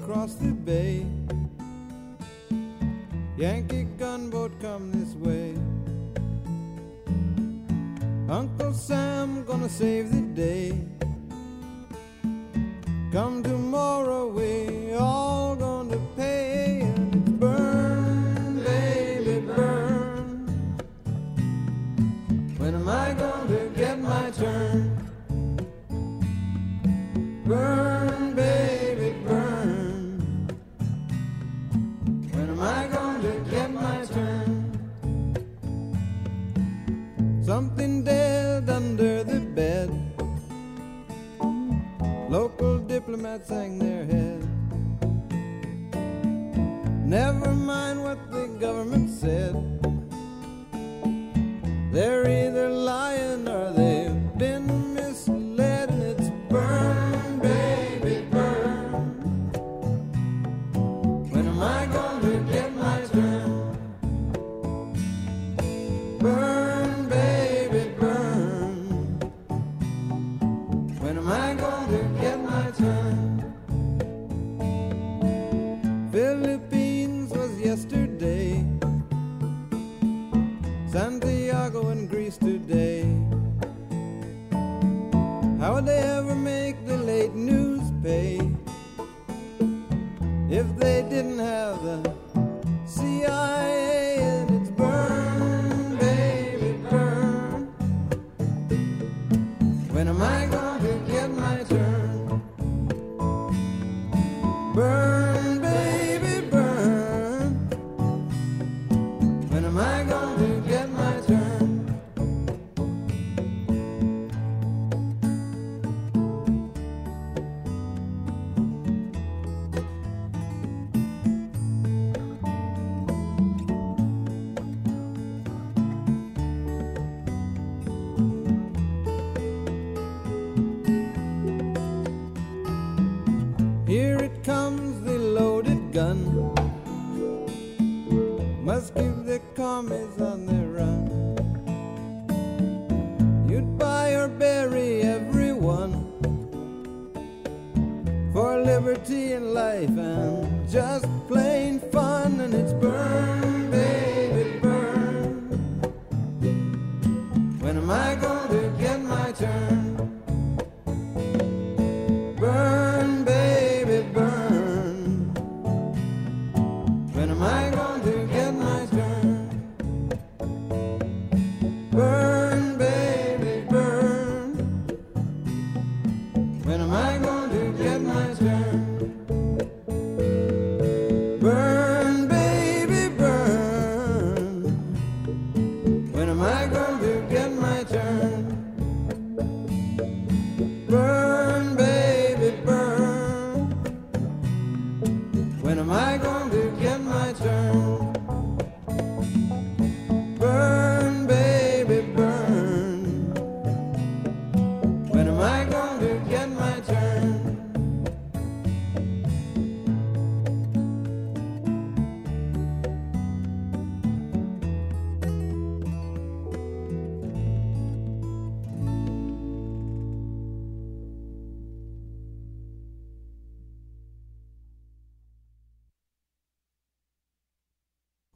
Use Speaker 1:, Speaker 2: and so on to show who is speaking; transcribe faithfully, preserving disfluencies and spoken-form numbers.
Speaker 1: across the bay. Yankee gunboat come this way. Uncle Sam gonna save the day. Come tomorrow we all gonna pay. And it's burn, baby, burn. When am I gonna get my turn? Burn, baby, burn. When am I gonna get my turn? Something dead under the bed. Local diplomats hang their head. Never mind what the government said. They're either lying or they've been misled. And it's burn, baby, burn. When am I gonna get my turn? Burn, baby, burn. When am I gonna get my turn? Philippines was yesterday. Santiago and Greece today. How would they ever make the late news pay if they didn't have the C I A? And it's burn, baby, burn. When am I gonna get my turn? Burn, baby, burn. When am I gonna get my turn? Here it comes, the loaded gun. Must give the commies on the run. You'd buy or bury everyone for liberty and life and just plain fun. And it's burn.